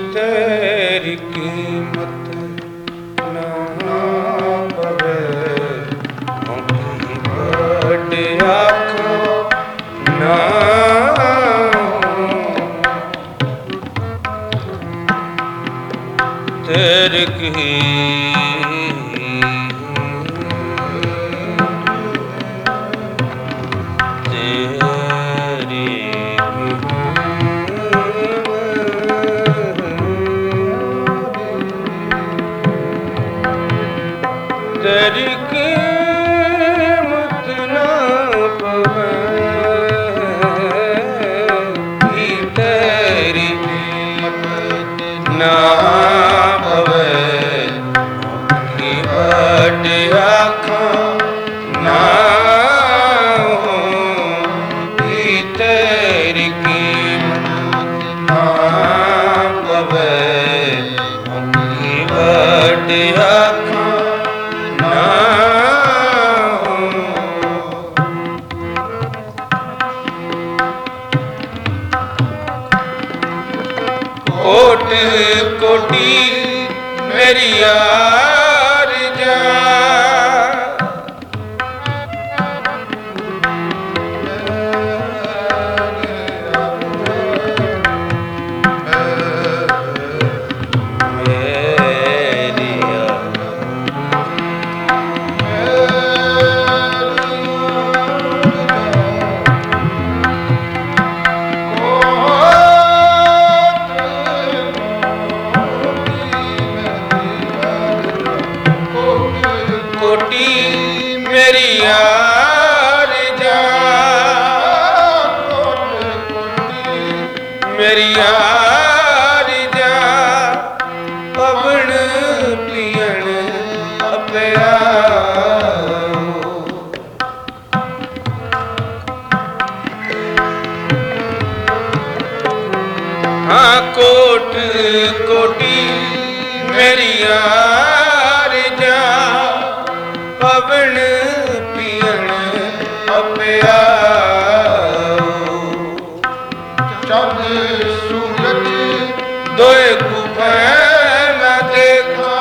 तेरी कीमत ना पवे बड़े आखो ना तेरी तेरी कीमत ना पवे तेरी कीमत ना पवे बड़े आखो ना तेरी कीमत ना पवे बड़े आखो कोट कोटि मेरी आरज़ा कोटि मेरी आरज़ा मेरी आरज़ा पवन पियण अपया हाँ कोट कोटि मेरी आरज़ा पवन पियण अपया चंद सूरज दोए कुफै न देखा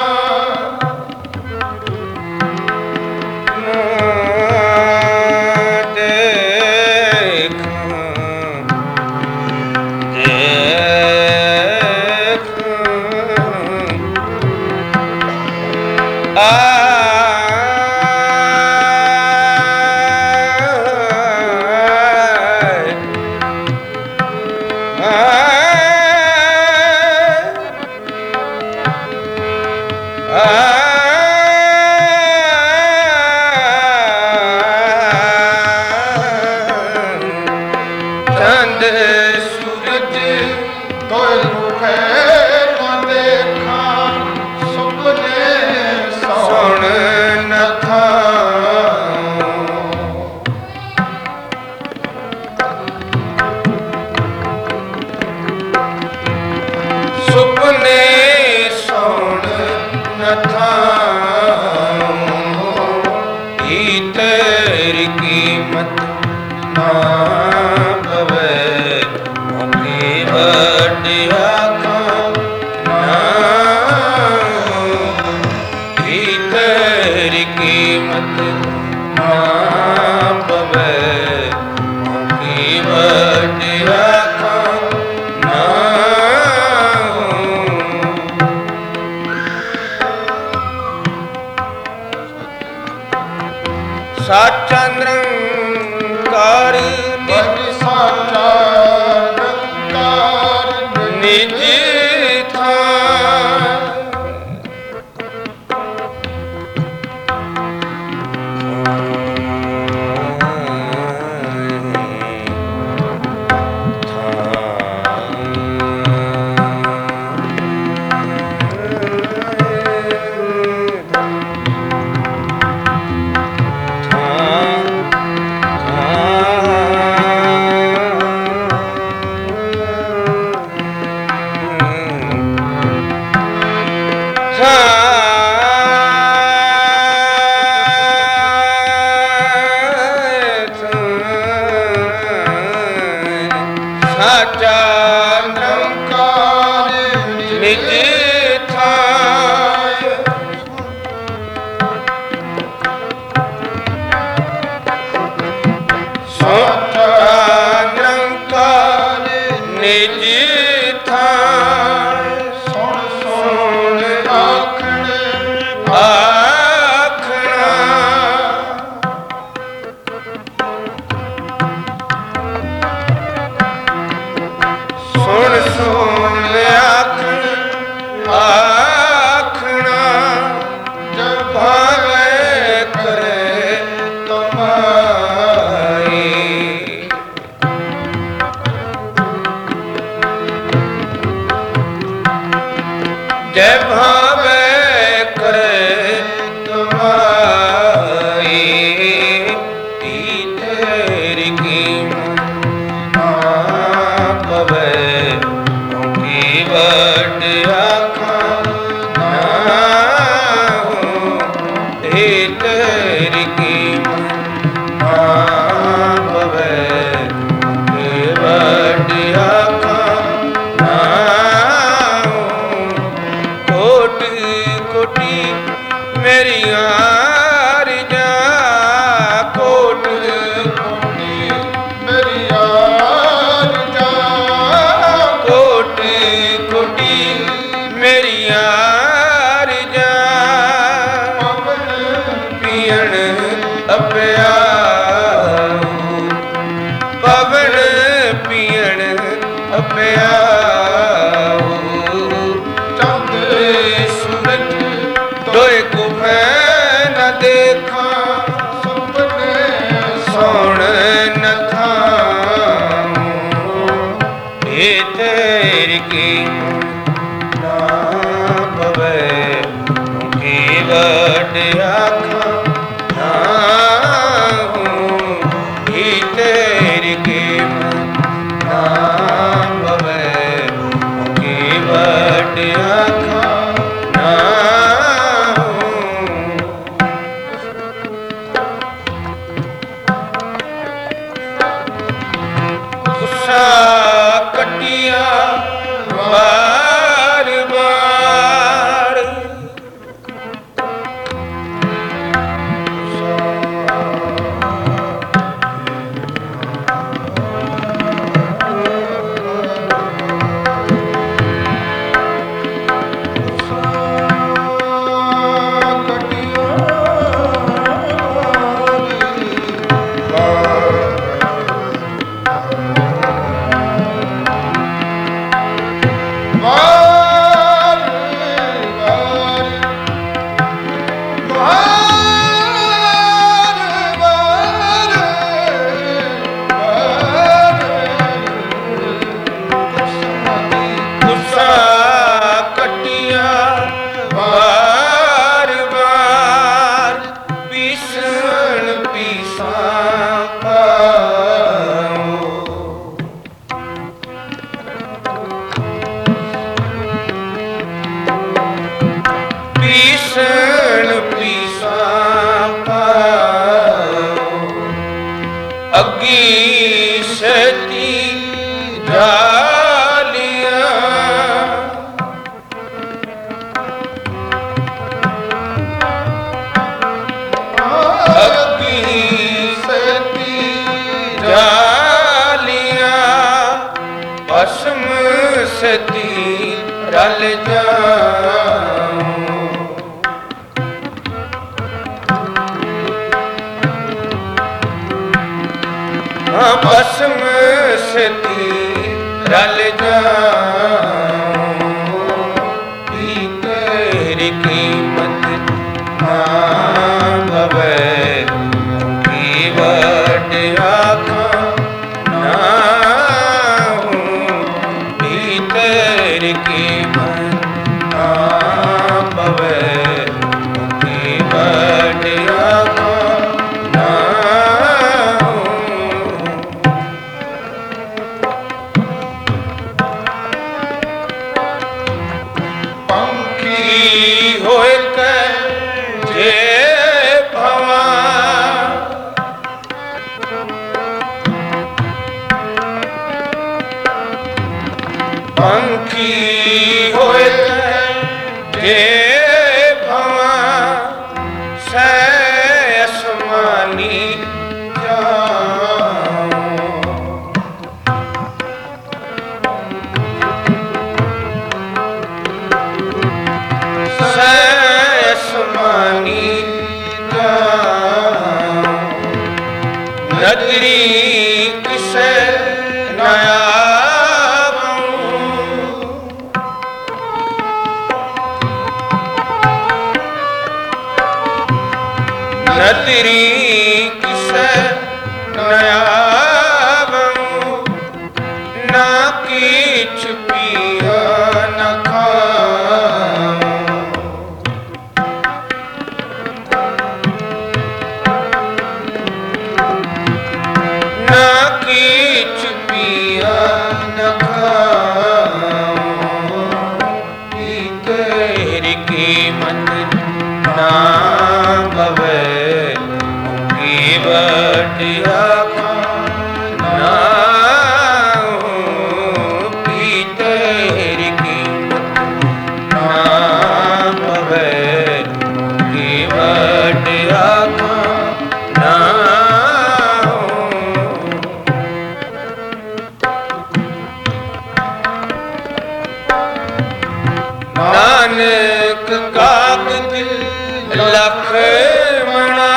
ਨਿਜ ਥਾਇ ਸੋਤਾ ਨਿਰੰਕਾਰ ਨਿਜ ਥਾਇ ਸੁਣ ਸੁਣ ਆਖਣ ਆਖਣਾ ਸੁਣ ਸੁਣ ਆਖਣ ਆਖਣਾ ਜਬ ਭਾਵੇ ਕਰੇ ਤੁਮਾਈ ਜੈ ਭਾਵੇ ਕਰੇ ਤੁਮਾਈ ਤੀ ਤੇਰੀ ਕੀਮਤ ਪਵੇ ਕੀ ਵੱਡ ਆਖਾਂ ਨਾ ਤੀ ਤੇਰੀ ਕੀਮਤ ਪਵੇ ਕੀ ਵੱਡ ਆਖਾਂ ਨਾ ਕੋਟੀ ਕੋਟੀ ਮੇਰੀਆਂ ਰਿਜਾ ਕੋਟੀ ਕੋਟੀ ਮੇਰੀਆਂ ਰਿਜਾ ਕੋਟੀ ਕੋਟੀ ਮੇਰੀਆਂ ਰਿਜਾ ਪਵਨ ਪੀਣ ਅਪਿਆ ਪਵਨ ਪੀਣ ਅਪਿਆ ਚੰਦ ਸੂਰਜ ਦੋਏ ਕੁਫੈ ਨ ਦੇਖਾਂ ਸੁਪਨੇ ਸੋਣ ਨ ਥਾਂ ਇਹ ਤੇਰੀ ਕੀਮਤ ਨਾ ਪਵੇ ਕੀ ਵੱਡ ਆਖਾਂ ਨਾ ਇਹ ਤੇਰੀ ਕੀਮਤ ਨਾ ਪਵੇ ਕੀ ਵੱਡ ਆਖਾਂ ਨਾ ਗੁੱਸਾ ਕੱਟਿਆ ਵਾਰ ਵਾਰ ਅੱਗੀ ਸਤੀ ਜਾਲੀਆਂ ਅੱਗੀ ਸਤੀ ਜਾਲੀਆਂ ਭਸਮ ਸਤੀ ਰਲ ਜਾਉ ਭਸਮ ਸਤੀ ਰਲ ਜਾਉ ਕੀ ਤੇਰੀ ਕੀਮਤ ਨਾ ਭਵੇ ਕੀ ਵੱਡ ਆਖਾਂ ਨਾ ਕੀ ਤੇਰੀ ਕੀਮਤ ਨਾ ਭਵੇ ਕੀ ਵੱਡ ਆਖਾਂ ਨਾ किसै असमानी नदरी किसै नया नदरी किसै नया ना किछ पिया न खाऊं ना किछ पिया न खाऊं तेरी कीमत ना बवे बटिया ना पी तेरी कीमत ना पवे की बटिया ना नानक कागद लख मना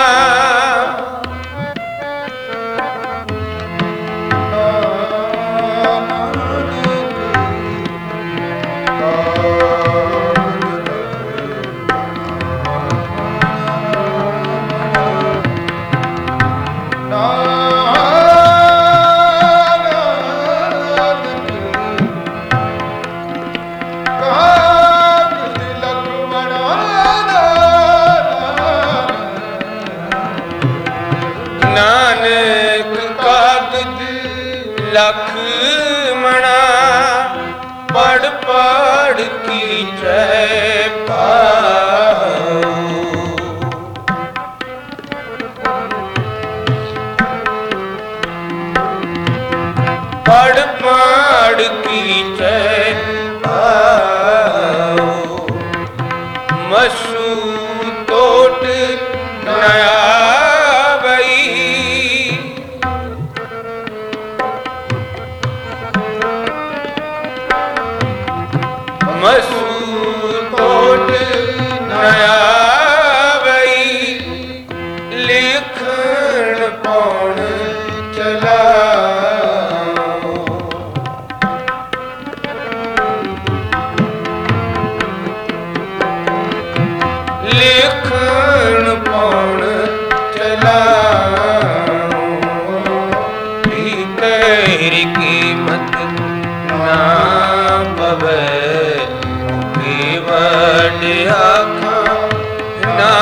नानक कागद लख मना पढ़ पढ़ की जय पाओ पढ़ पढ़ की जय पाओ मसू तोट नया मसूर कोट नया वही लिखण पौण चला लिखण पौण चला तेरी कीमत ना पवे बटिया ना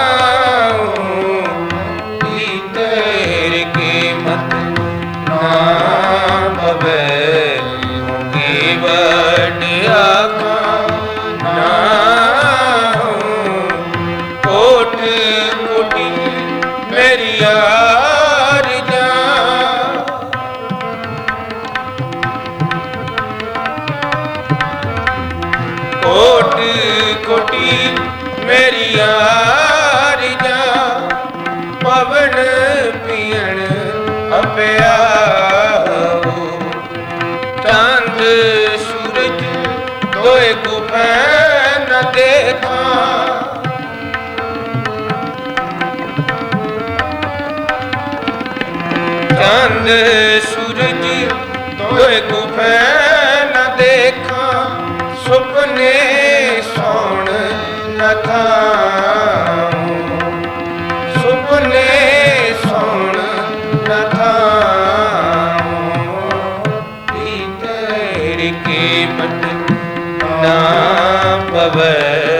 तेरी कीमत ना पवे की बटिया ना कोट कोटि मेरी यार जा कोट कोटि मेरी यार जा पवन पियण अपिया चांद सूरज दोए गुफै न देखा चांद सूरज दोए गुफै न देखा सुपने सौण न थाऊं सुपने सौण न थाऊं तेरी कीमत ना पवे